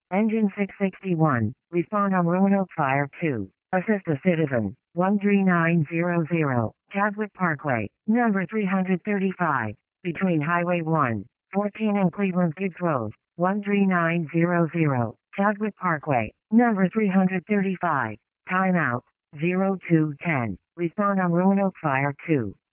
Engine 661. Respond on Roanoke Fire 2. Assist a citizen. 13900. Chadwick Parkway. Number 335. Between Highway 1, 14 and Cleveland Gibbs Road. 13900. Chadwick Parkway. Number 335. Timeout. 0210. Respond on Roanoke Fire 2.